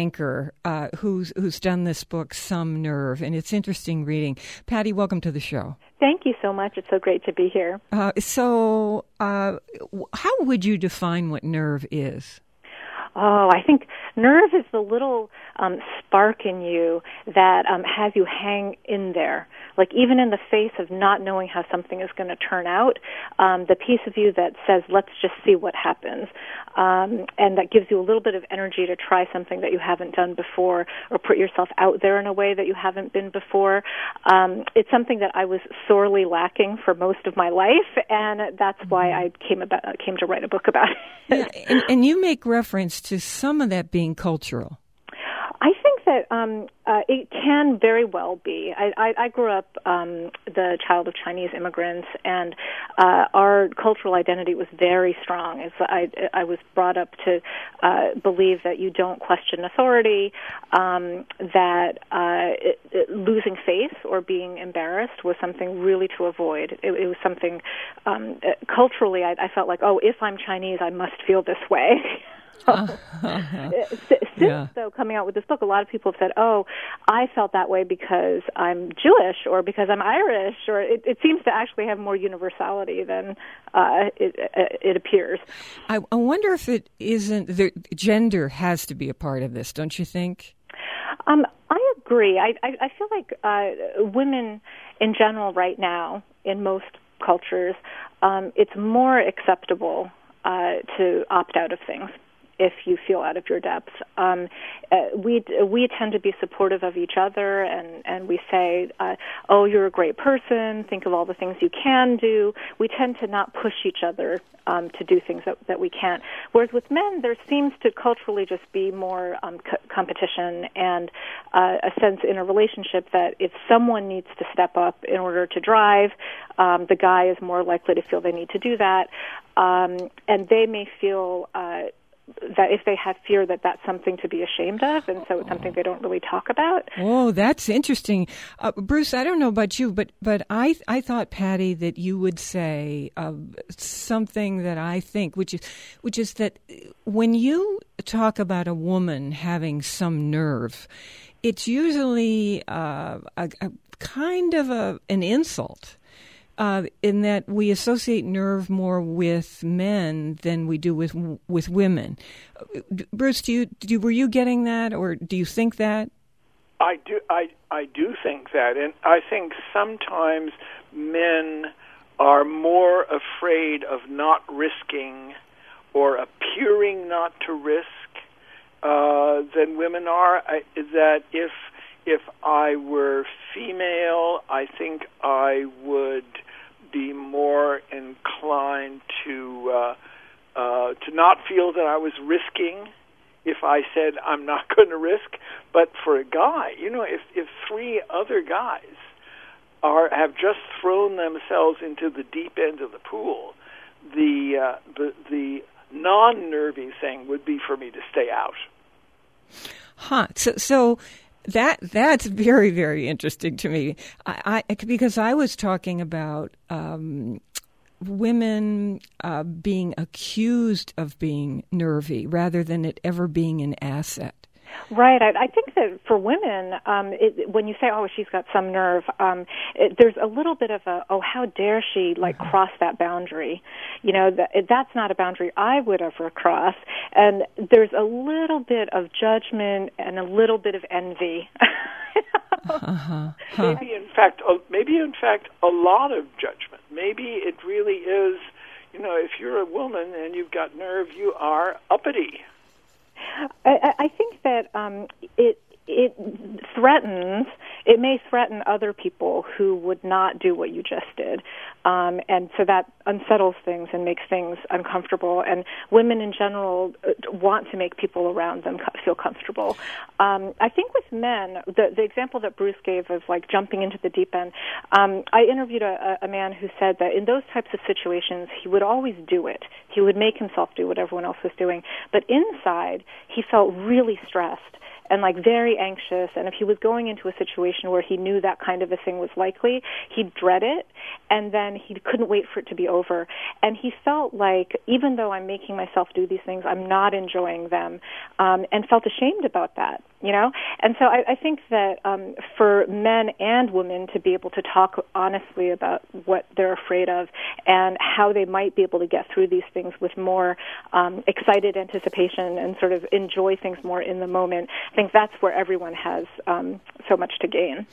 Danker, who's done this book, Some Nerve, and it's interesting reading. Patty, welcome to the show. Thank you so much. It's so great to be here. So how would you define what nerve is? Oh, I think nerve is the little spark in you that has you hang in there. Like even in the face of not knowing how something is going to turn out, the piece of you that says, let's just see what happens. And that gives you a little bit of energy to try something that you haven't done before or put yourself out there in a way that you haven't been before. It's something that I was sorely lacking for most of my life, and that's why I came to write a book about it. Yeah, and you make reference to some of that being cultural. I think that it can very well be. I grew up the child of Chinese immigrants, and our cultural identity was very strong. I was brought up to believe that you don't question authority, that losing face or being embarrassed was something really to avoid. It was something culturally I felt like, oh, if I'm Chinese, I must feel this way. Since, though, coming out with this book, a lot of people have said, oh, I felt that way because I'm Jewish or because I'm Irish, or it seems to actually have more universality than it appears. I wonder if it isn't, gender has to be a part of this, don't you think? I agree. I feel like women in general right now, in most cultures, it's more acceptable to opt out of things if you feel out of your depth. We tend to be supportive of each other, and we say, oh, you're a great person, think of all the things you can do. We tend to not push each other to do things that we can't. Whereas with men, there seems to culturally just be more competition and a sense in a relationship that if someone needs to step up in order to drive, the guy is more likely to feel they need to do that. And they may feel that if they have fear that that's something to be ashamed of, and so it's something they don't really talk about. Oh, that's interesting. Bruce, I don't know about you, but I thought, Patty, that you would say something that I think, which is that when you talk about a woman having some nerve, it's usually a kind of an insult. In that we associate nerve more with men than we do with women. Bruce, were you getting that, or do you think that? I do think that, and I think sometimes men are more afraid of not risking or appearing not to risk than women are. That if I were female, I think I would be more inclined to not feel that I was risking if I said I'm not going to risk. But for a guy, if three other guys have just thrown themselves into the deep end of the pool, the non-nervy thing would be for me to stay out. Huh. So that's very, very interesting to me. Because I was talking about women being accused of being nervy rather than it ever being an asset. Right. I think that for women, when you say, oh, she's got some nerve, there's a little bit of how dare she, cross that boundary? That's not a boundary I would ever cross. And there's a little bit of judgment and a little bit of envy. Maybe in fact, a lot of judgment. Maybe it really is, if you're a woman and you've got nerve, you are uppity. I think that it may threaten other people who would not do what you just did. And so that unsettles things and makes things uncomfortable. And women in general want to make people around them feel comfortable. I think with men, the example that Bruce gave of jumping into the deep end, I interviewed a man who said that in those types of situations, he would always do it. He would make himself do what everyone else was doing. But inside, he felt really stressed. and like very anxious. And if he was going into a situation where he knew that kind of a thing was likely, he'd dread it, and then he couldn't wait for it to be over. And he felt like, even though I'm making myself do these things, I'm not enjoying them, and felt ashamed about that, you know? And so I think that for men and women to be able to talk honestly about what they're afraid of and how they might be able to get through these things with more excited anticipation and sort of enjoy things more in the moment, I think that's where everyone has so much to gain.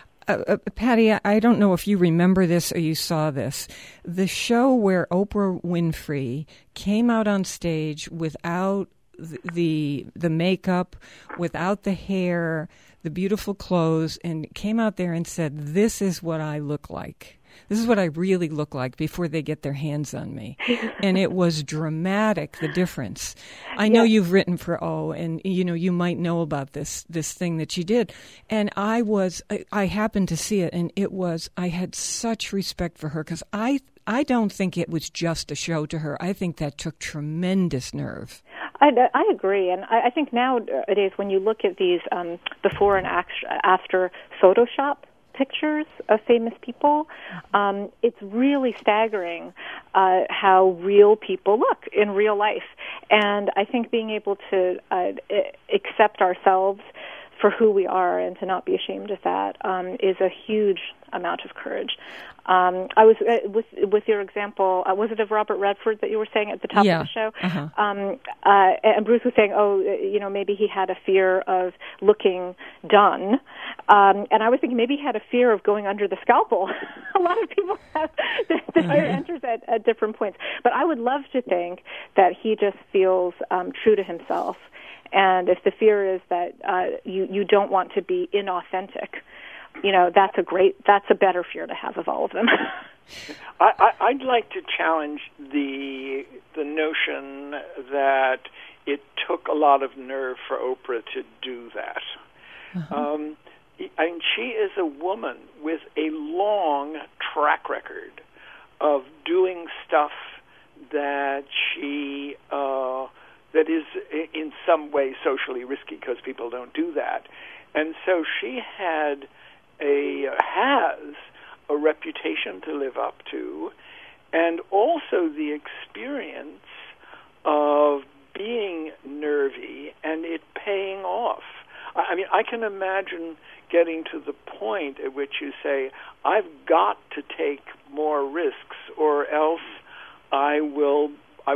Patty, I don't know if you remember this or you saw this. The show where Oprah Winfrey came out on stage without the makeup, without the hair, the beautiful clothes, and came out there and said, "This is what I look like. This is what I really look like before they get their hands on me." And it was dramatic, the difference. I know you've written for O, and you might know about this thing that she did. And I happened to see it, and I had such respect for her, because I don't think it was just a show to her. I think that took tremendous nerve. I agree, and I think nowadays when you look at these before and after Photoshop pictures of famous people, it's really staggering how real people look in real life. And I think being able to accept ourselves for who we are and to not be ashamed of that is a huge amount of courage. I was with your example. Was it of Robert Redford that you were saying at the top of the show? Uh-huh. And Bruce was saying, maybe he had a fear of looking done, and I was thinking maybe he had a fear of going under the scalpel. A lot of people have that enters at different points, but I would love to think that he just feels true to himself. And if the fear is that you don't want to be inauthentic, that's a better fear to have of all of them. I'd like to challenge the notion that it took a lot of nerve for Oprah to do that. Uh-huh. She is a woman with a long track record of doing stuff that that is in some way socially risky, because people don't do that. And so she has a reputation to live up to, and also the experience of being nervy and it paying off. I mean, I can imagine getting to the point at which you say, I've got to take more risks, or else I will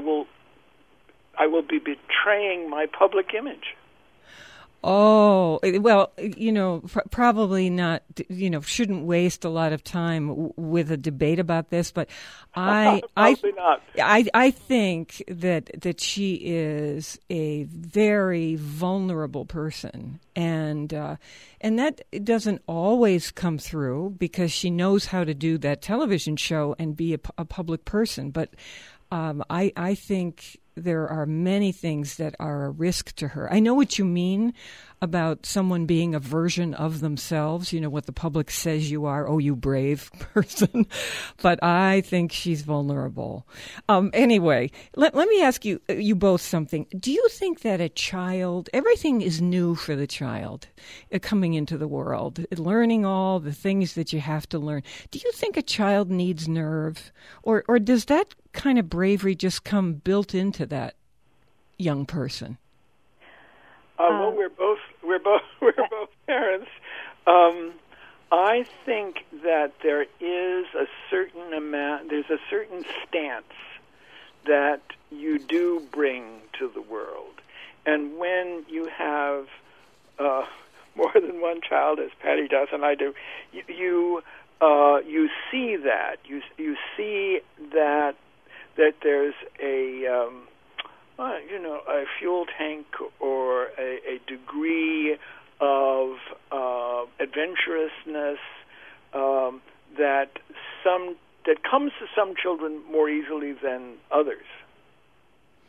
be betraying my public image. Oh, well, probably not, shouldn't waste a lot of time with a debate about this, but I think that she is a very vulnerable person, and that doesn't always come through because she knows how to do that television show and be a public person, but I think there are many things that are a risk to her. I know what you mean about someone being a version of themselves, what the public says you are, oh, you brave person. But I think she's vulnerable. Anyway, let me ask you both something. Do you think that everything is new for the child coming into the world, learning all the things that you have to learn? Do you think a child needs nerve? Or does that kind of bravery just come built into that young person? Well, we're both parents. I think that there is there's a certain stance that you do bring to the world, and when you have more than one child, as Patty does and I do, you see that you see that there's a fuel tank or a degree of adventurousness that comes to some children more easily than others.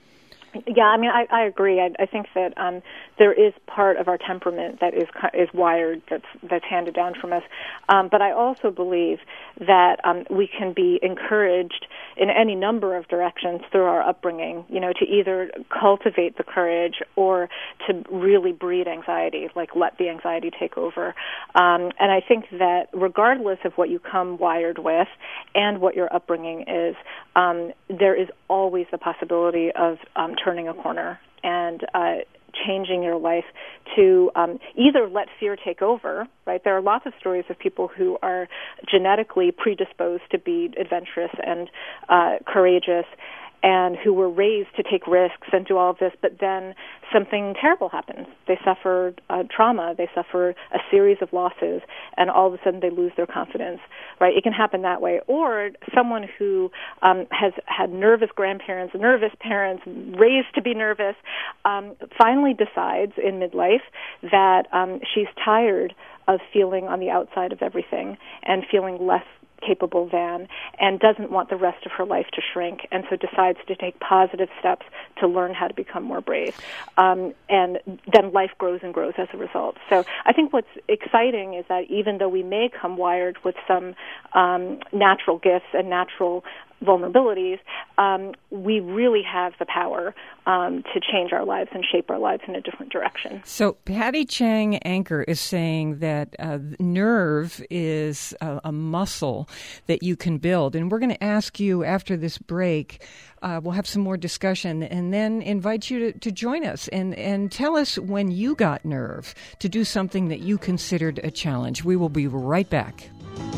Yeah, I mean, I agree. I think that there is part of our temperament that is wired, that's handed down from us. But I also believe that we can be encouraged in any number of directions through our upbringing, to either cultivate the courage or to really breed anxiety, like let the anxiety take over. And I think that regardless of what you come wired with and what your upbringing is, there is always the possibility of turning a corner and changing your life to either let fear take over, right? There are lots of stories of people who are genetically predisposed to be adventurous and courageous, and who were raised to take risks and do all of this, but then something terrible happens. They suffer trauma, they suffer a series of losses, and all of a sudden they lose their confidence, right? It can happen that way. Or someone who has had nervous grandparents, nervous parents, raised to be nervous, finally decides in midlife that she's tired of feeling on the outside of everything and feeling less capable than, and doesn't want the rest of her life to shrink, and so decides to take positive steps to learn how to become more brave. And then life grows and grows as a result. So I think what's exciting is that even though we may come wired with some natural gifts and natural vulnerabilities, we really have the power to change our lives and shape our lives in a different direction. So Patty Chang Anchor is saying that nerve is a muscle that you can build. And we're going to ask you after this break, we'll have some more discussion, and then invite you to join us and tell us when you got nerve to do something that you considered a challenge. We will be right back.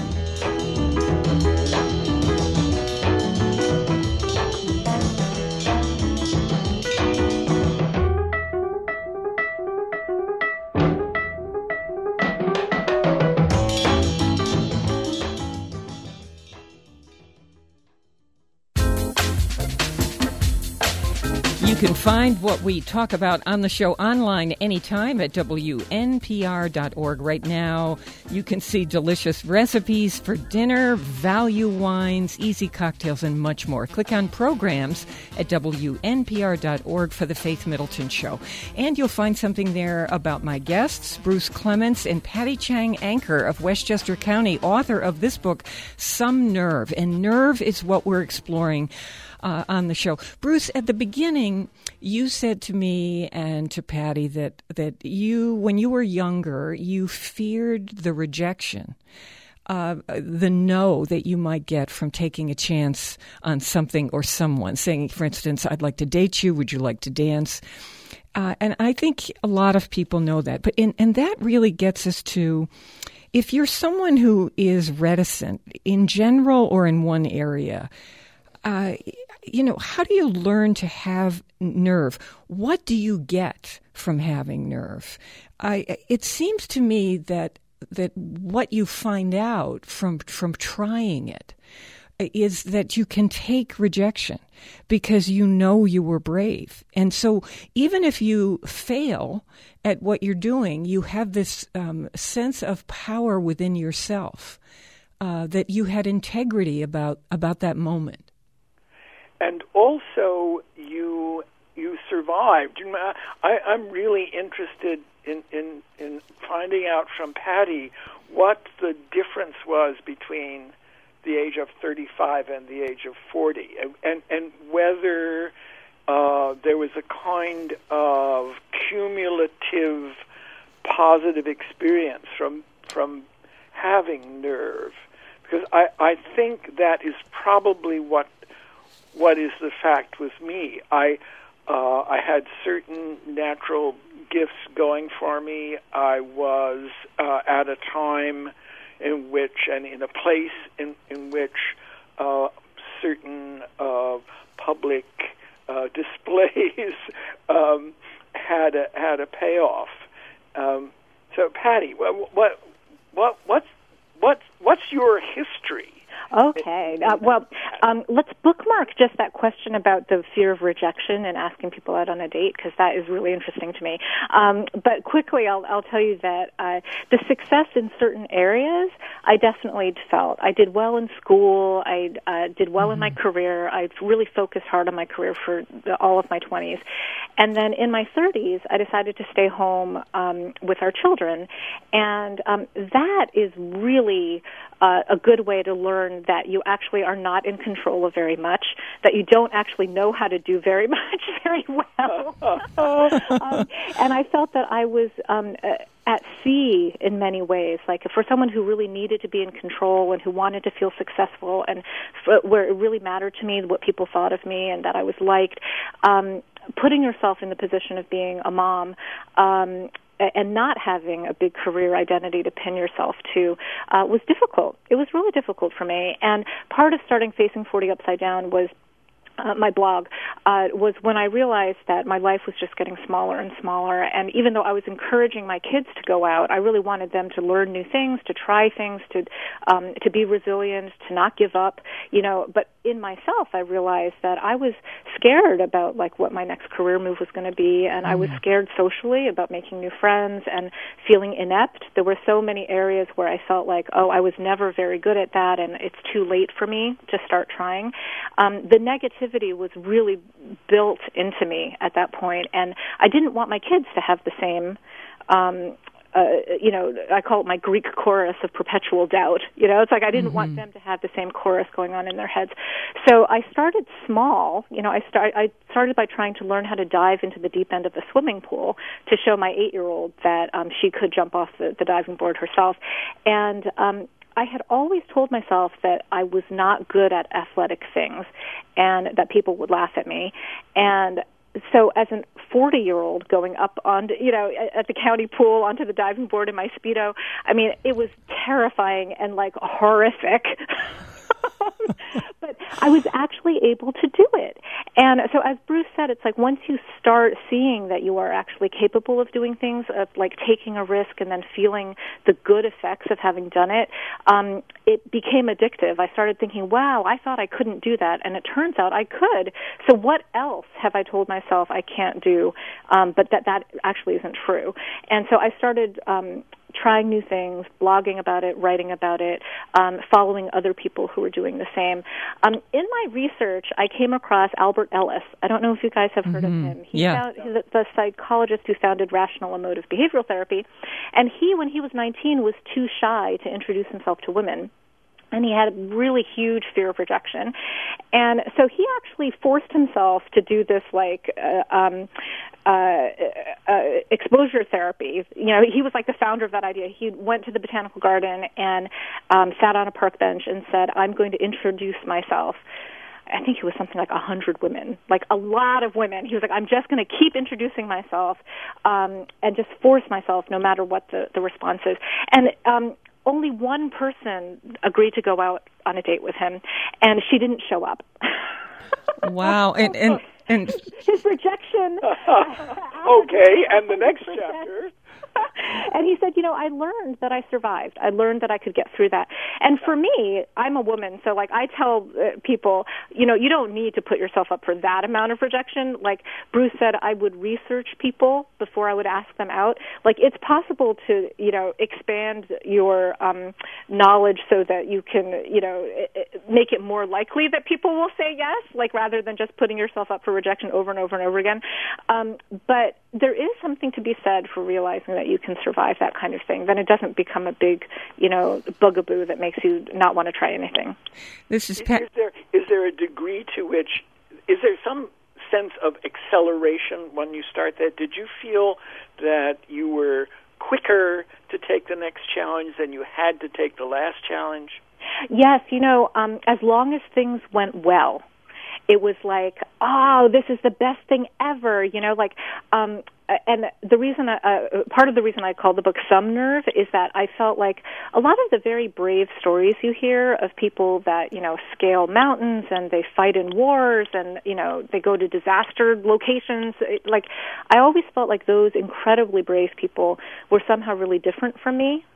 You can find what we talk about on the show online anytime at WNPR.org. Right now, you can see delicious recipes for dinner, value wines, easy cocktails, and much more. Click on programs at WNPR.org for the Faith Middleton Show. And you'll find something there about my guests, Bruce Clements and Patty Chang Anchor of Westchester County, author of this book, Some Nerve. And nerve is what we're exploring on the show. Bruce, at the beginning, you said to me and to Patty that you, when you were younger, you feared the rejection, the no that you might get from taking a chance on something or someone, saying, for instance, I'd like to date you, would you like to dance? And I think a lot of people know that. And that really gets us to, if you're someone who is reticent in general or in one area, how do you learn to have nerve? What do you get from having nerve? It seems to me that what you find out from trying it is that you can take rejection because you know you were brave. And so even if you fail at what you're doing, you have this sense of power within yourself, that you had integrity about that moment. And also, you survived. I'm really interested in finding out from Patty what the difference was between the age of 35 and the age of 40, and whether there was a kind of cumulative positive experience from having nerve, because I think that is probably what is the fact with me. I had certain natural gifts going for me. I was at a time in which, and in a place in which certain public displays had a payoff. So, Patty, what's your history? Okay. Let's bookmark just that question about the fear of rejection and asking people out on a date, because that is really interesting to me. But quickly, I'll tell you that the success in certain areas I definitely felt I did well in school. I did well in my career. I really focused hard on my career for all of my 20s. And then in my 30s, I decided to stay home with our children. And that is really a good way to learn that you actually are not in control of very much, that you don't actually know how to do very much very well. And I felt that I was at sea in many ways. Like for someone who really needed to be in control and who wanted to feel successful, and where it really mattered to me what people thought of me and that I was liked, putting yourself in the position of being a mom and not having a big career identity to pin yourself to was difficult. It was really difficult for me. And part of starting Facing 40 Upside Down was my blog, was when I realized that my life was just getting smaller and smaller. And even though I was encouraging my kids to go out, I really wanted them to learn new things, to try things, to be resilient, to not give up, But in myself, I realized that I was scared about like what my next career move was going to be, and I was scared socially about making new friends and feeling inept. There were so many areas where I felt like, I was never very good at that, and it's too late for me to start trying. The negativity was really built into me at that point, and I didn't want my kids to have the same I call it my Greek chorus of perpetual doubt. It's like I didn't want them to have the same chorus going on in their heads. So I started small. I started by trying to learn how to dive into the deep end of the swimming pool to show my 8-year-old that she could jump off the diving board herself. And I had always told myself that I was not good at athletic things and that people would laugh at me. And so as a 40-year-old going up on, at the county pool onto the diving board in my Speedo, it was terrifying and like horrific. But I was actually able to do it. And so as Bruce said, it's like once you start seeing that you are actually capable of doing things, of like taking a risk and then feeling the good effects of having done it, it became addictive. I started thinking, wow, I thought I couldn't do that, and it turns out I could. So what else have I told myself I can't do, but that actually isn't true? And so I started trying new things, blogging about it, writing about it, following other people who were doing the same. In my research, I came across Albert Ellis. I don't know if you guys have heard of him. He's the psychologist who founded Rational Emotive Behavioral Therapy. And when he was 19, was too shy to introduce himself to women. And he had a really huge fear of rejection. And so he actually forced himself to do this, exposure therapy. He was like the founder of that idea. He went to the botanical garden and sat on a park bench and said, I'm going to introduce myself. I think it was something like 100 women, like a lot of women. He was like, I'm just going to keep introducing myself and just force myself no matter what the response is. And only one person agreed to go out on a date with him, and she didn't show up. Wow. And his rejection. Okay, and the next chapter. And he said, I learned that I survived. I learned that I could get through that. And for me, I'm a woman, so I tell people, you don't need to put yourself up for that amount of rejection. Like Bruce said, I would research people before I would ask them out. Like it's possible to, expand your knowledge so that you can, make it more likely that people will say yes, like rather than just putting yourself up for rejection over and over and over again. But there is something to be said for realizing that you can survive that kind of thing. Then it doesn't become a big, bugaboo that makes you not want to try anything. This is Is there a degree to which, is there some sense of acceleration when you start that? Did you feel that you were quicker to take the next challenge than you had to take the last challenge? Yes, as long as things went well, it was like, oh, this is the best thing ever, and the reason, part of the reason I called the book Some Nerve is that I felt like a lot of the very brave stories you hear of people that, scale mountains and they fight in wars and, they go to disaster locations. I always felt like those incredibly brave people were somehow really different from me.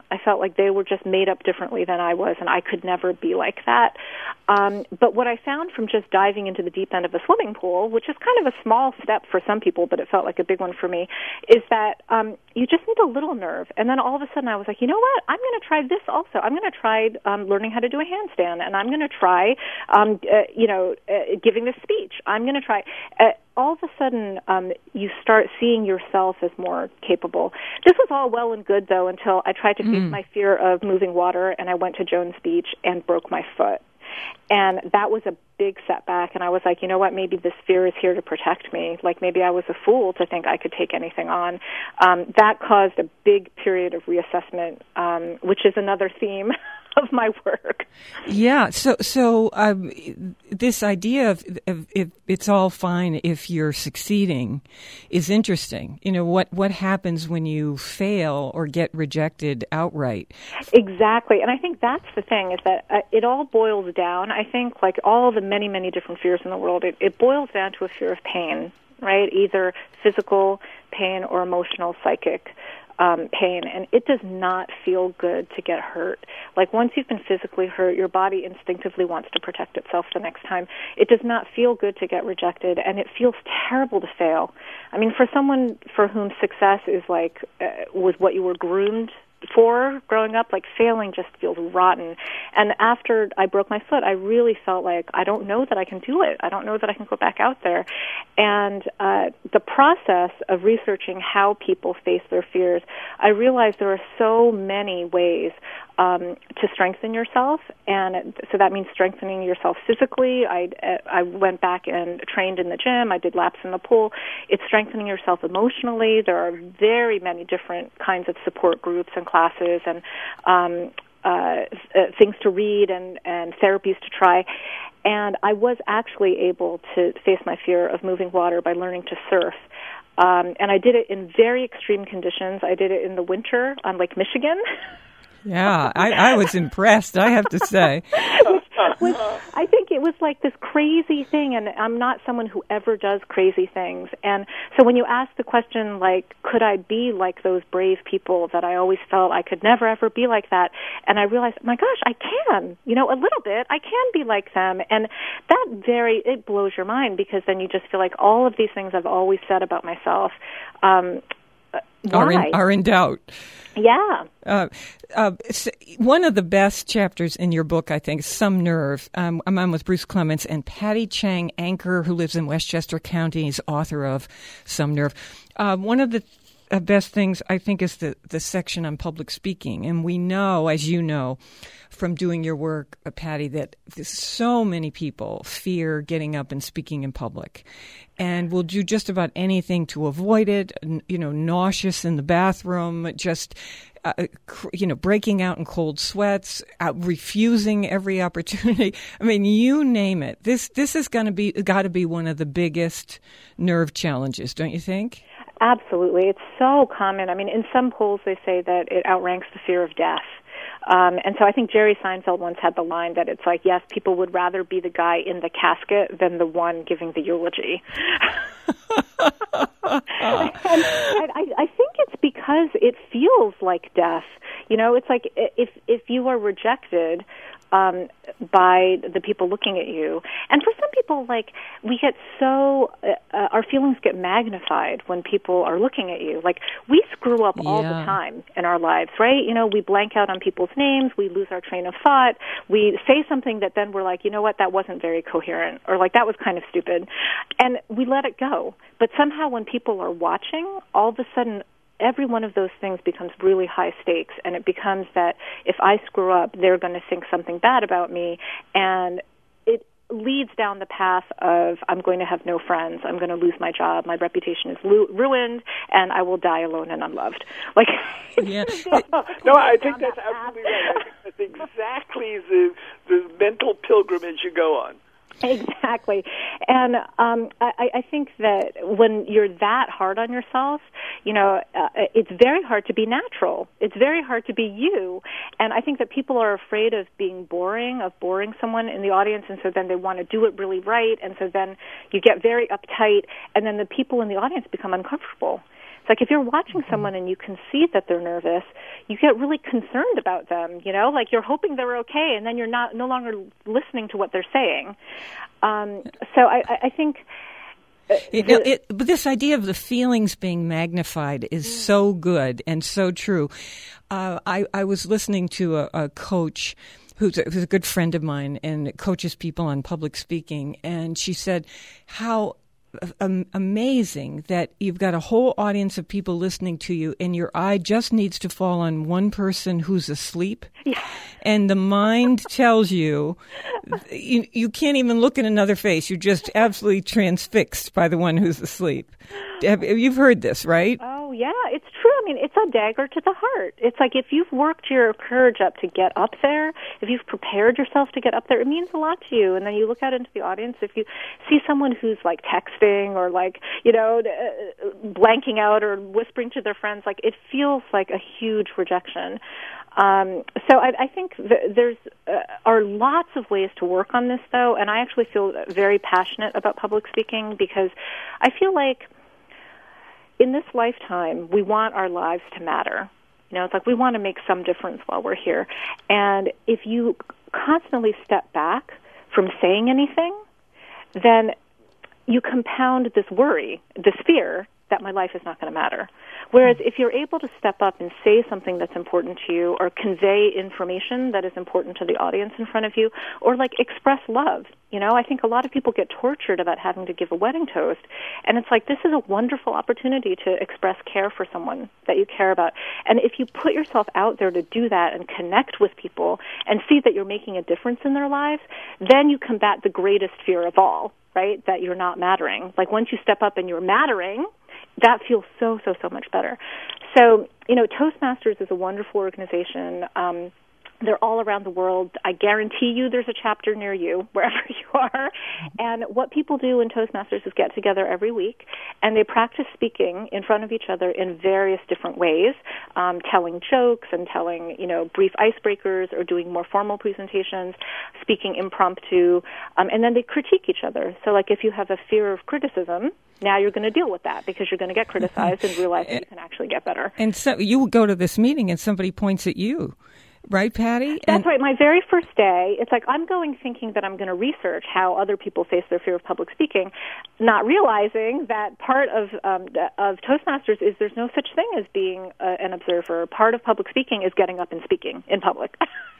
I felt like they were just made up differently than I was, and I could never be like that. But what I found from just diving into the deep end of a swimming pool, which is kind of a small step for some people, but it felt like a big one for me, is that you just need a little nerve. And then all of a sudden I was like, you know what? I'm going to try this also. I'm going to try learning how to do a handstand, and I'm going to try, giving this speech. I'm going to try. All of a sudden, you start seeing yourself as more capable. This was all well and good, though, until I tried to face my fear of moving water, and I went to Jones Beach and broke my foot. And that was a big setback, and I was like, you know what, maybe this fear is here to protect me. Like, maybe I was a fool to think I could take anything on. That caused a big period of reassessment, which is another theme of my work. Yeah. So this idea of if it's all fine if you're succeeding is interesting. You know, what happens when you fail or get rejected outright? Exactly. And I think that's the thing, is that it all boils down, I think, like all the many, many different fears in the world, it boils down to a fear of pain, right? Either physical pain or emotional, psychic pain, and it does not feel good to get hurt. Like, once you've been physically hurt, your body instinctively wants to protect itself the next time. It does not feel good to get rejected, and it feels terrible to fail. I mean, for someone for whom success is like was what you were groomed for growing up, like, failing just feels rotten. And after I broke my foot, I really felt like, I don't know that I can do it. I don't know that I can go back out there. And the process of researching how people face their fears, I realized there are so many ways to strengthen yourself, and so that means strengthening yourself physically. I went back and trained in the gym. I did laps in the pool. It's strengthening yourself emotionally. There are very many different kinds of support groups and classes and things to read and therapies to try. And I was actually able to face my fear of moving water by learning to surf. And I did it in very extreme conditions. I did it in the winter on Lake Michigan. Yeah, I was impressed, I have to say. I think it was like this crazy thing, and I'm not someone who ever does crazy things. And so when you ask the question, like, could I be like those brave people that I always felt I could never, ever be like that? And I realized, my gosh, I can, a little bit. I can be like them. And it blows your mind, because then you just feel like all of these things I've always said about myself, are in doubt. Yeah. One of the best chapters in your book, I think, is Some Nerve. I'm on with Bruce Clements and Patty Chang Anker, who lives in Westchester County, is author of Some Nerve. One of the best things, I think, is the section on public speaking. And we know, as you know, from doing your work, Patty, that so many people fear getting up and speaking in public and will do just about anything to avoid it, nauseous in the bathroom, just, breaking out in cold sweats, refusing every opportunity. I mean, you name it. This is got to be one of the biggest nerve challenges, don't you think? Absolutely. It's so common. I mean, in some polls they say that it outranks the fear of death. And so I think Jerry Seinfeld once had the line that it's like, yes, people would rather be the guy in the casket than the one giving the eulogy. I think it's because it feels like death. It's like if you are rejected by the people looking at you. And for some people, like, we get our feelings get magnified when people are looking at you. Like, we screw up all the time in our lives, right? We blank out on people's names, we lose our train of thought, we say something that then we're like, you know what, that wasn't very coherent, or like, that was kind of stupid. And we let it go. But somehow when people are watching, all of a sudden, every one of those things becomes really high stakes, and it becomes that if I screw up, they're going to think something bad about me, and it leads down the path of, I'm going to have no friends, I'm going to lose my job, my reputation is ruined, and I will die alone and unloved. Like, yeah. No, I think that's absolutely right. I think that's exactly the mental pilgrimage you go on. Exactly. And I think that when you're that hard on yourself, it's very hard to be natural. It's very hard to be you. And I think that people are afraid of being boring, of boring someone in the audience, and so then they want to do it really right, and so then you get very uptight, and then the people in the audience become uncomfortable. It's like if you're watching someone and you can see that they're nervous, you get really concerned about them, like you're hoping they're okay, and then you're no longer listening to what they're saying. So I think... But this idea of the feelings being magnified is so good and so true. I was listening to a coach who's a good friend of mine and coaches people on public speaking, and she said how amazing that you've got a whole audience of people listening to you, and your eye just needs to fall on one person who's asleep. Yeah. And the mind tells you can't even look at another face. You're just absolutely transfixed by the one who's asleep. You've heard this, right? Oh, yeah, it's true. I mean, it's a dagger to the heart. It's like if you've worked your courage up to get up there, if you've prepared yourself to get up there, it means a lot to you. And then you look out into the audience, if you see someone who's like texting or like, blanking out or whispering to their friends, like it feels like a huge rejection. So I think there's are lots of ways to work on this, though, and I actually feel very passionate about public speaking because I feel like in this lifetime, we want our lives to matter. It's like we want to make some difference while we're here. And if you constantly step back from saying anything, then you compound this worry, this fear that my life is not going to matter. Whereas if you're able to step up and say something that's important to you or convey information that is important to the audience in front of you or like express love, I think a lot of people get tortured about having to give a wedding toast. And it's like this is a wonderful opportunity to express care for someone that you care about. And if you put yourself out there to do that and connect with people and see that you're making a difference in their lives, then you combat the greatest fear of all, right, that you're not mattering. Like once you step up and you're mattering, that feels so much better. So, Toastmasters is a wonderful organization. They're all around the world. I guarantee you there's a chapter near you, wherever you are. And what people do in Toastmasters is get together every week, and they practice speaking in front of each other in various different ways, telling jokes and telling, brief icebreakers or doing more formal presentations, speaking impromptu, and then they critique each other. So, like, if you have a fear of criticism, now you're going to deal with that because you're going to get criticized and realize that you can actually get better. And so you go to this meeting and somebody points at you. Right, Patty? That's right. My very first day, it's like I'm going thinking that I'm going to research how other people face their fear of public speaking, not realizing that part of Toastmasters is there's no such thing as being an observer. Part of public speaking is getting up and speaking in public.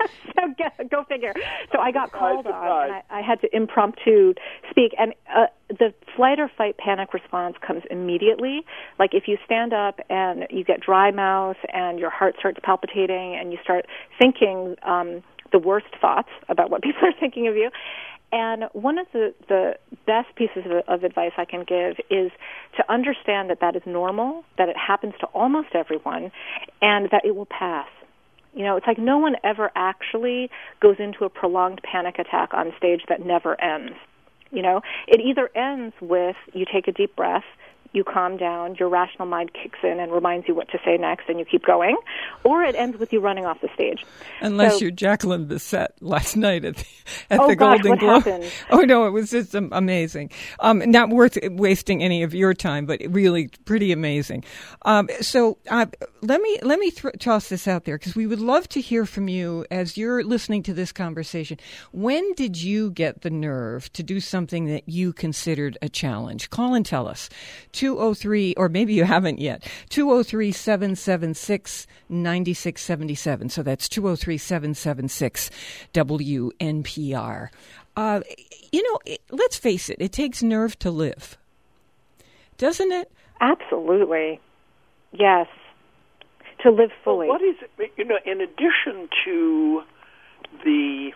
So go figure. So I got called on, and I had to impromptu speak, and the flight or fight panic response comes immediately. Like if you stand up and you get dry mouth and your heart starts palpitating and you start thinking the worst thoughts about what people are thinking of you. And one of the best pieces of advice I can give is to understand that that is normal, that it happens to almost everyone, and that it will pass. It's like no one ever actually goes into a prolonged panic attack on stage that never ends. It either ends with you take a deep breath, you calm down, your rational mind kicks in and reminds you what to say next, and you keep going, or it ends with you running off the stage. Unless you're Jacqueline Bisset last night at the Golden Globe. Happened? Oh, no, it was just amazing. Not worth wasting any of your time, but really pretty amazing. So let me toss this out there, because we would love to hear from you as you're listening to this conversation. When did you get the nerve to do something that you considered a challenge? Call and tell us. 203, or maybe you haven't yet, 203-776-9677. So that's 203-776-WNPR. Let's face it, it takes nerve to live. Doesn't it? Absolutely. Yes. To live fully. Well, what is it, in addition to the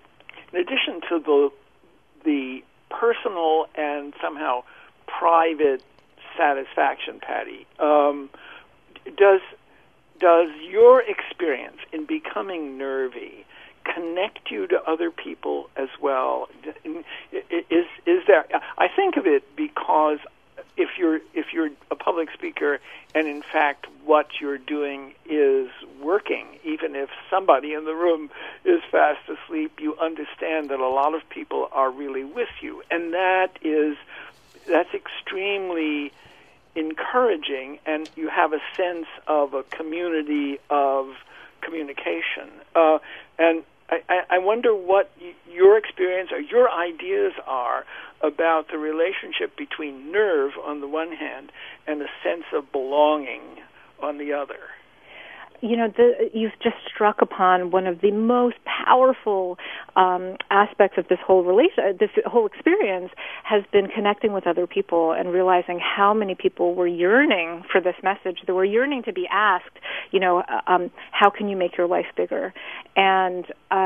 personal and somehow private satisfaction, Patty, does your experience in becoming nervy connect you to other people as well? Is there? I think of it because if you're a public speaker and in fact what you're doing is working, even if somebody in the room is fast asleep, you understand that a lot of people are really with you, and that's extremely encouraging, and you have a sense of a community of communication. And I wonder what your experience or your ideas are about the relationship between nerve on the one hand and a sense of belonging on the other. You know, you've just struck upon one of the most powerful aspects of this whole experience has been connecting with other people and realizing how many people were yearning for this message. They were yearning to be asked, you know, how can you make your life bigger? And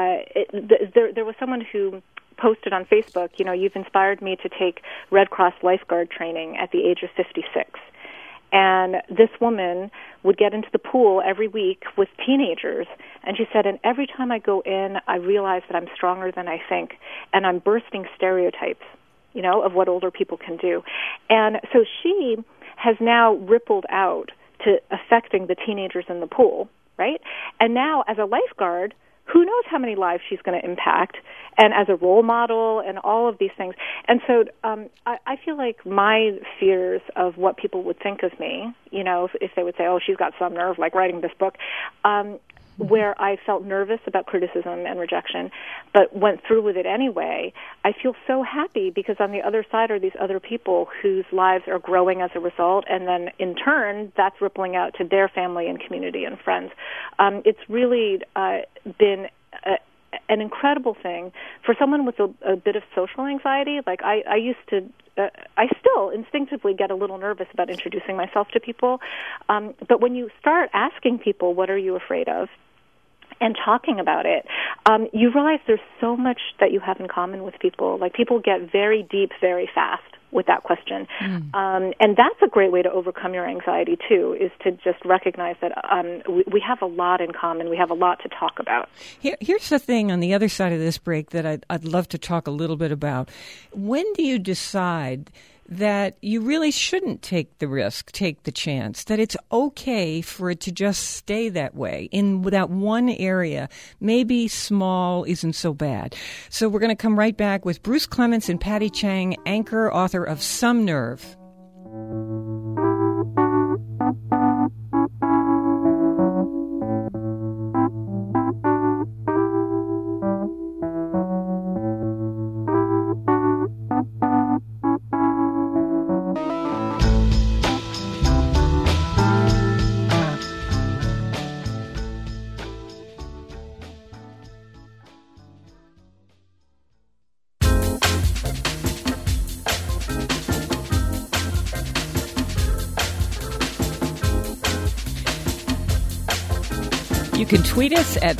there was someone who posted on Facebook, you know, you've inspired me to take Red Cross lifeguard training at the age of 56. And this woman would get into the pool every week with teenagers. And she said, and every time I go in, I realize that I'm stronger than I think. And I'm bursting stereotypes, you know, of what older people can do. And so she has now rippled out to affecting the teenagers in the pool, right? And now as a lifeguard, who knows how many lives she's going to impact, and as a role model and all of these things. And so I feel like my fears of what people would think of me, you know, if they would say, oh, she's got some nerve, like writing this book, where I felt nervous about criticism and rejection, but went through with it anyway, I feel so happy because on the other side are these other people whose lives are growing as a result, and then in turn, that's rippling out to their family and community and friends. It's really been an incredible thing for someone with a bit of social anxiety. Like I used to, I still instinctively get a little nervous about introducing myself to people. But when you start asking people, what are you afraid of? And talking about it, you realize there's so much that you have in common with people. Like people get very deep very fast with that question. And that's a great way to overcome your anxiety, too, is to just recognize that we have a lot in common. We have a lot to talk about. Here's the thing on the other side of this break that I'd love to talk a little bit about. When do you decide that you really shouldn't take the risk, take the chance, that it's okay for it to just stay that way in that one area? Maybe small isn't so bad. So we're going to come right back with Bruce Clements and Patty Chang, anchor, author of Some Nerve. You can tweet us at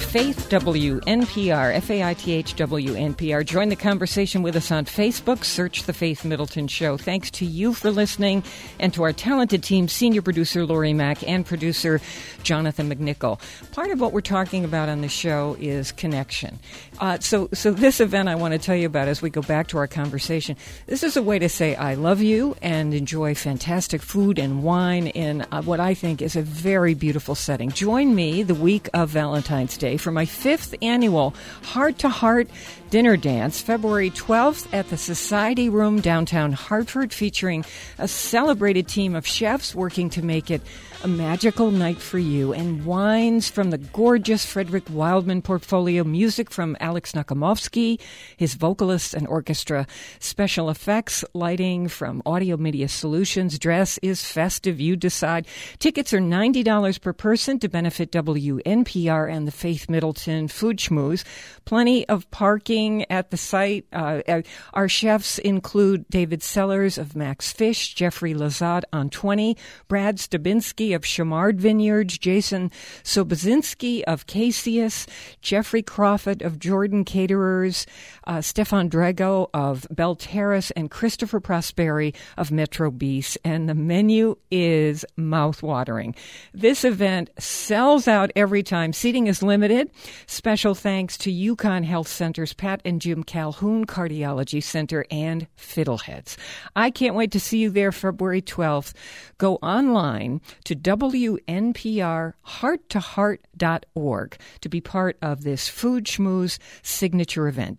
FaithWNPR, FaithWNPR. Join the conversation with us on Facebook. Search The Faith Middleton Show. Thanks to you for listening, and to our talented team, senior producer Lori Mack and producer Jonathan McNichol. Part of what we're talking about on the show is connection. So this event I want to tell you about as we go back to our conversation. This is a way to say I love you and enjoy fantastic food and wine in what I think is a very beautiful setting. Join me the week of Valentine's Day for my 5th annual Heart to Heart dinner dance, February 12th at the Society Room, downtown Hartford, featuring a celebrated team of chefs working to make it a magical night for you, and wines from the gorgeous Frederick Wildman portfolio, music from Alex Nakimovsky, his vocalists and orchestra, special effects, lighting from Audio Media Solutions. Dress is festive, you decide. Tickets are $90 per person to benefit WNPR and the Faith Middleton Food Schmooze. Plenty of parking at the site. Our chefs include David Sellers of Max Fish, Jeffrey Lazat on 20, Brad Stabinski of Chamard Vineyards, Jason Sobozinski of Caseus, Jeffrey Crawford of Jordan Caterers, Stefan Drago of Bell Terrace, and Christopher Prosperi of Metro Bis. And the menu is mouth-watering. This event sells out every story time. Seating is limited. Special thanks to UConn Health Center's Pat and Jim Calhoun Cardiology Center and Fiddleheads. I can't wait to see you there February 12th. Go online to WNPRHeartToHeart.org to be part of this Food Schmooze signature event.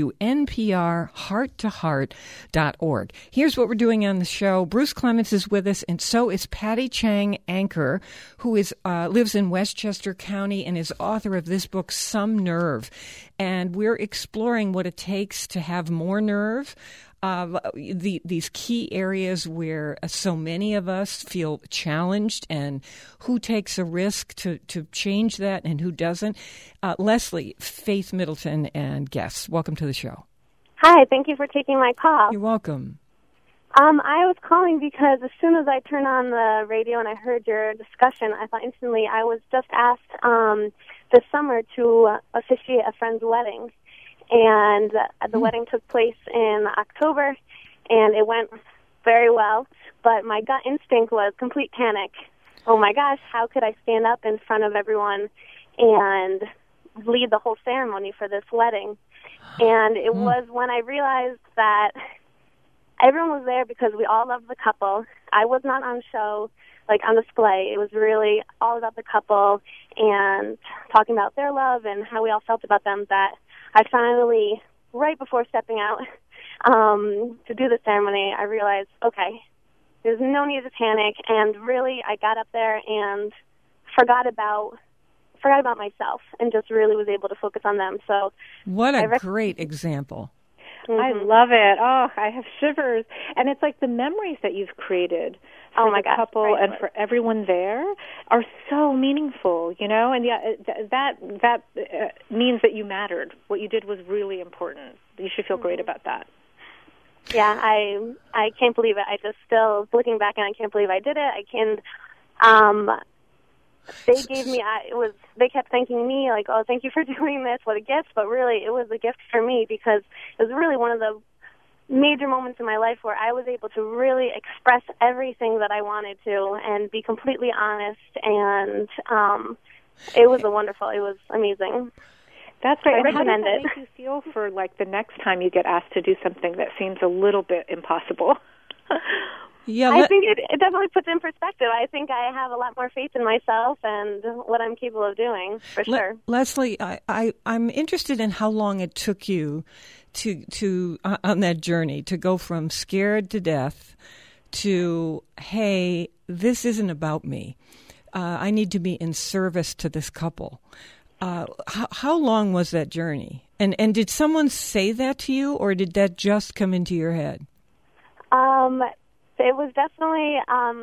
WNPRHeartToHeart.org. Here's what we're doing on the show. Bruce Clements is with us, and so is Patty Chang Anchor, who is lives in Westchester County and is author of this book, Some Nerve. And we're exploring what it takes to have more nerve, these key areas where so many of us feel challenged, and who takes a risk to change that and who doesn't. Leslie, Faith Middleton, and guests, welcome to the show. Hi, thank you for taking my call. You're welcome. I was calling because as soon as I turned on the radio and I heard your discussion, I thought instantly I was just asked this summer to officiate a friend's wedding. And the wedding took place in October, and it went very well. But my gut instinct was complete panic. Oh, my gosh, how could I stand up in front of everyone and lead the whole ceremony for this wedding? And it was when I realized that everyone was there because we all loved the couple. I was not on show, like on display. It was really all about the couple and talking about their love and how we all felt about them, that I finally, right before stepping out to do the ceremony, I realized, okay, there's no need to panic. And really, I got up there and forgot about myself and just really was able to focus on them. So, what a great example. Mm-hmm. I love it. Oh, I have shivers. And it's like the memories that you've created for the couple and for everyone there are so meaningful, you know? And that means that you mattered. What you did was really important. You should feel great about that. Yeah, I can't believe it. I just still, looking back, and I can't believe I did it. I can, they gave me, they kept thanking me, like, oh, thank you for doing this, what a gift. But really, it was a gift for me because it was really one of the major moments in my life where I was able to really express everything that I wanted to and be completely honest. And it was it was amazing. That's great. I recommend it. How does that make you feel for, like, the next time you get asked to do something that seems a little bit impossible? Yeah, I think it definitely puts in perspective. I think I have a lot more faith in myself and what I'm capable of doing, for sure. Leslie, I'm interested in how long it took you to on that journey to go from scared to death to, hey, this isn't about me. I need to be in service to this couple. How long was that journey? And did someone say that to you, or did that just come into your head? It was definitely,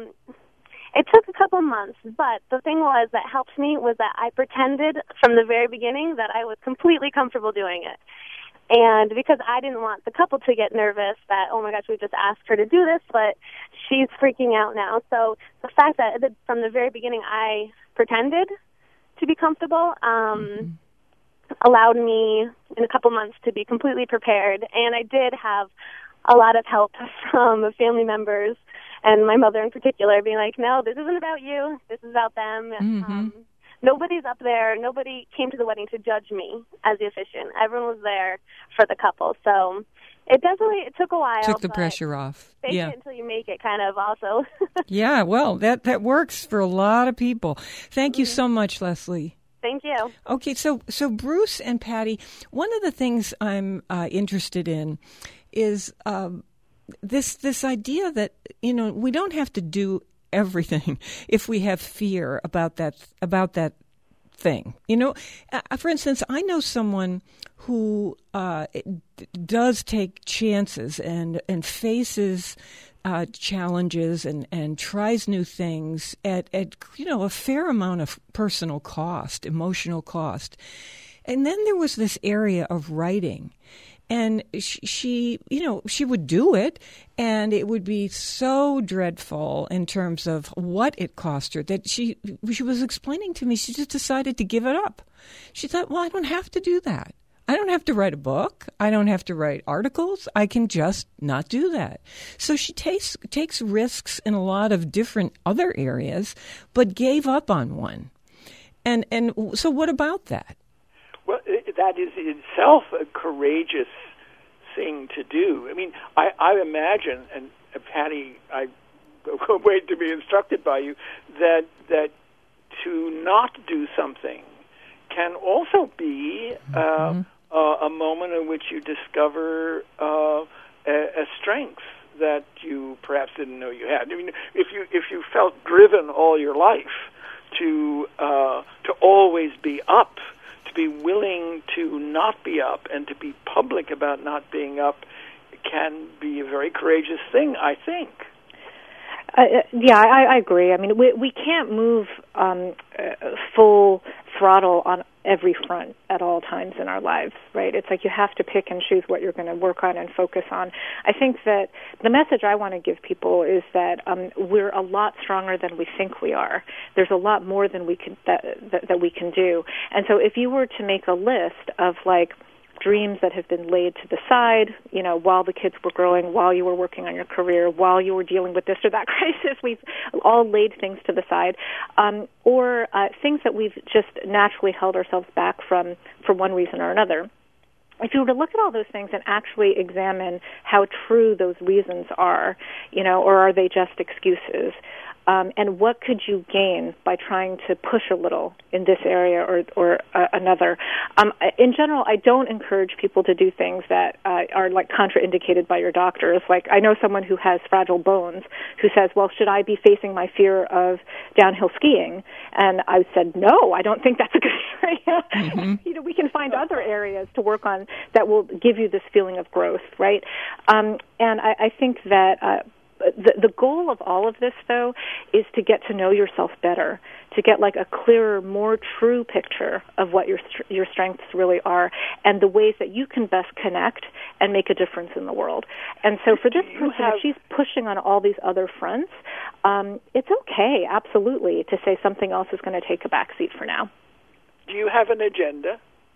it took a couple months, but the thing that helped me was that I pretended from the very beginning that I was completely comfortable doing it. And because I didn't want the couple to get nervous that, oh my gosh, we just asked her to do this, but she's freaking out now. So the fact that from the very beginning I pretended to be comfortable allowed me in a couple months to be completely prepared. And I did have a lot of help from family members and my mother in particular being like, no, this isn't about you. This is about them. Mm-hmm. Nobody's up there. Nobody came to the wedding to judge me as the officiant. Everyone was there for the couple. So it took a while. Took the pressure off. Fake it until you make it, kind of, also. Yeah, well, that works for a lot of people. Thank you so much, Leslie. Thank you. Okay, so Bruce and Patty, one of the things I'm interested in is this idea that, you know, we don't have to do everything if we have fear about that thing. You know, for instance, I know someone who does take chances and faces challenges and tries new things at you know, a fair amount of personal cost, emotional cost. And then there was this area of writing. And she, you know, she would do it, and it would be so dreadful in terms of what it cost her that she was explaining to me, she just decided to give it up. She thought, well, I don't have to do that. I don't have to write a book. I don't have to write articles. I can just not do that. So she takes risks in a lot of different other areas, but gave up on one. And so what about that? Well, that is itself a courageous thing to do. I mean, I imagine, and Patty, I wait to be instructed by you, that to not do something can also be a moment in which you discover a strength that you perhaps didn't know you had. I mean, if you felt driven all your life to always be up, to be willing to not be up, and to be public about not being up, can be a very courageous thing, I think. I agree. I mean, we can't move full throttle on every front at all times in our lives, right? It's like you have to pick and choose what you're going to work on and focus on. I think that the message I want to give people is that we're a lot stronger than we think we are. There's a lot more than we can that we can do. And so if you were to make a list of like dreams that have been laid to the side, you know, while the kids were growing, while you were working on your career, while you were dealing with this or that crisis, we've all laid things to the side, or things that we've just naturally held ourselves back from for one reason or another. If you were to look at all those things and actually examine how true those reasons are, you know, or are they just excuses, and what could you gain by trying to push a little in this area or another? In general, I don't encourage people to do things that are like contraindicated by your doctors. Like I know someone who has fragile bones who says, well, should I be facing my fear of downhill skiing? And I said, no, I don't think that's a good area. Mm-hmm. You know, we can find other areas to work on that will give you this feeling of growth, right? And I think that the goal of all of this, though, is to get to know yourself better, to get like a clearer, more true picture of what your strengths really are and the ways that you can best connect and make a difference in the world. And so for this person, if she's pushing on all these other fronts, it's okay, absolutely, to say something else is going to take a backseat for now. Do you have an agenda?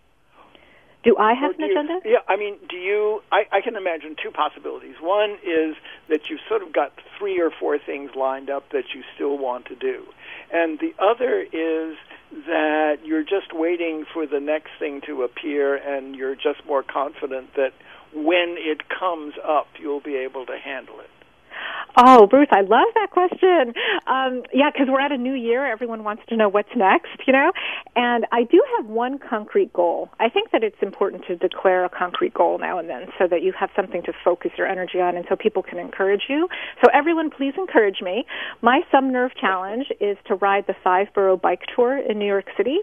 Do I have an agenda? Yeah, I mean, do you... I can imagine two possibilities. One is that you've sort of got 3 or 4 things lined up that you still want to do. And the other is that you're just waiting for the next thing to appear and you're just more confident that when it comes up, you'll be able to handle it. Oh, Bruce, I love that question. Yeah, because we're at a new year. Everyone wants to know what's next, you know? And I do have one concrete goal. I think that it's important to declare a concrete goal now and then so that you have something to focus your energy on and so people can encourage you. So everyone, please encourage me. My Some Nerve Challenge is to ride the 5-borough bike tour in New York City,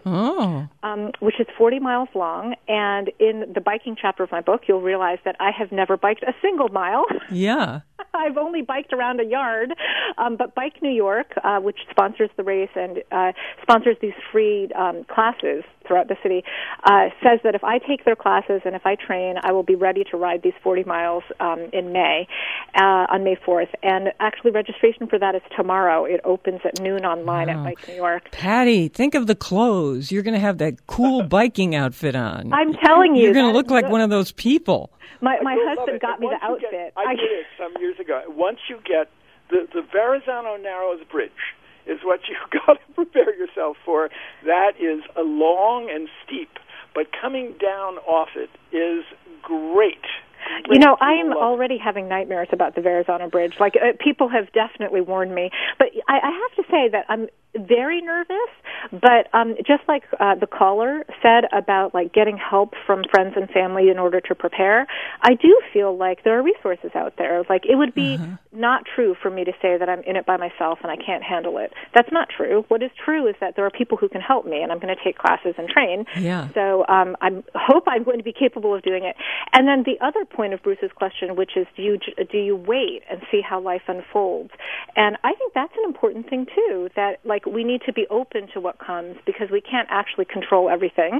which is 40 miles long. And in the biking chapter of my book, you'll realize that I have never biked a single mile. Yeah. I've only biked around a yard, but Bike New York, which sponsors the race and sponsors these free classes throughout the city, says that if I take their classes and if I train, I will be ready to ride these 40 miles in May, on May 4th. And actually registration for that is tomorrow. It opens at noon online at Bike New York. Patty, think of the clothes. You're going to have that cool biking outfit on. I'm telling you. You're going to look like one of those people. My husband got me the outfit. I did it some years ago. Once you get the Verrazano Narrows Bridge is what you've got to prepare yourself for. That is long and steep, but coming down off it is great. You know, I am already having nightmares about the Verrazano Bridge. Like, people have definitely warned me. But I have to say that I'm very nervous, but just like the caller said about, like, getting help from friends and family in order to prepare, I do feel like there are resources out there. Like, it would be not true for me to say that I'm in it by myself and I can't handle it. That's not true. What is true is that there are people who can help me, and I'm going to take classes and train. Yeah. So I hope I'm going to be capable of doing it. And then the other point of Bruce's question, which is, do you wait and see how life unfolds? And I think that's an important thing, too, that, like, we need to be open to what comes because we can't actually control everything.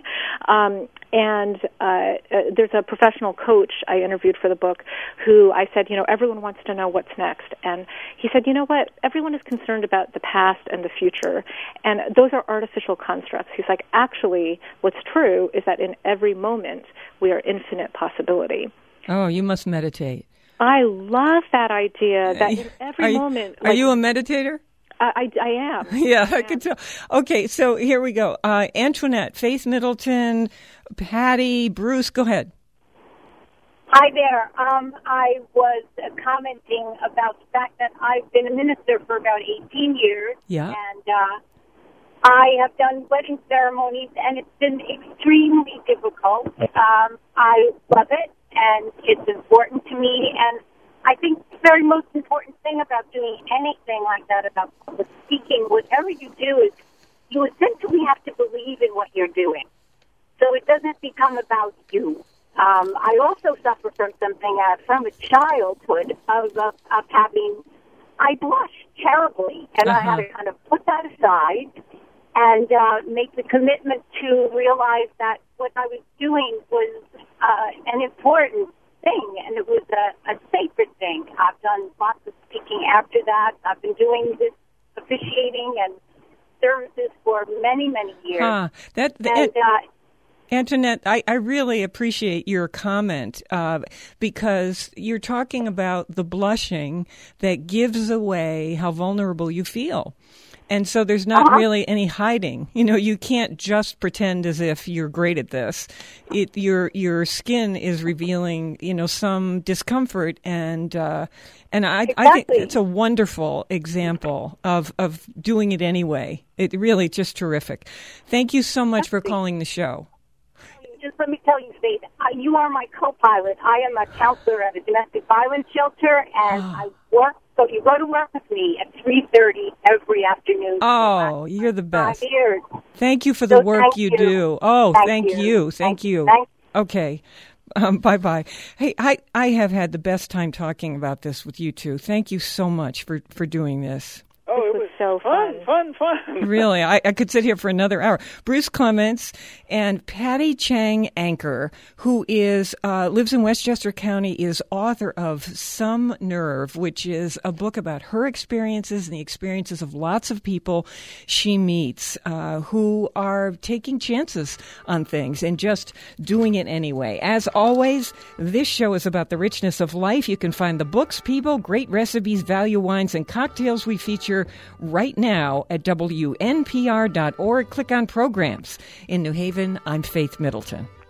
And there's a professional coach I interviewed for the book who I said, you know, everyone wants to know what's next. And he said, you know what, everyone is concerned about the past and the future, and those are artificial constructs. He's like, actually, what's true is that in every moment we are infinite possibility. Oh, you must meditate. I love that idea, that in every moment... Are you a meditator? I am. Yeah, I could tell. Okay, so here we go. Antoinette, Faith Middleton, Patty, Bruce, go ahead. Hi there. I was commenting about the fact that I've been a minister for about 18 years. Yeah. And I have done wedding ceremonies, and it's been extremely difficult. I love it, and it's important to me. And I think the very most important thing about doing anything like that, about public speaking, whatever you do, is you essentially have to believe in what you're doing. So it doesn't become about you. I also suffer from something from a childhood of having, I blushed terribly, and I had to kind of put that aside and make the commitment to realize that what I was doing was an important thing, and it was a sacred thing. I've done lots of speaking after that. I've been doing this officiating and services for many, many years. Antoinette, I really appreciate your comment because you're talking about the blushing that gives away how vulnerable you feel. And so there's not really any hiding. You know, you can't just pretend as if you're great at this. Your skin is revealing, you know, some discomfort, and I think it's a wonderful example of doing it anyway. It really just terrific. Thank you so much for calling the show. Just let me tell you, Faith, you are my co-pilot. I am a counselor at a domestic violence shelter, and I work. So you go to work with me at 3:30 every afternoon. Oh, you're the best. 5 years. Thank you for the work you do. Oh, thank you. Thank you. Okay. Bye-bye. Hey, I have had the best time talking about this with you two. Thank you so much for doing this. Oh, it was so fun. Really, I could sit here for another hour. Bruce Clements and Patty Chang Anchor, who is lives in Westchester County, is author of Some Nerve, which is a book about her experiences and the experiences of lots of people she meets who are taking chances on things and just doing it anyway. As always, this show is about the richness of life. You can find the books, people, great recipes, value wines, and cocktails we feature right now at WNPR.org. Click on Programs. In New Haven, I'm Faith Middleton.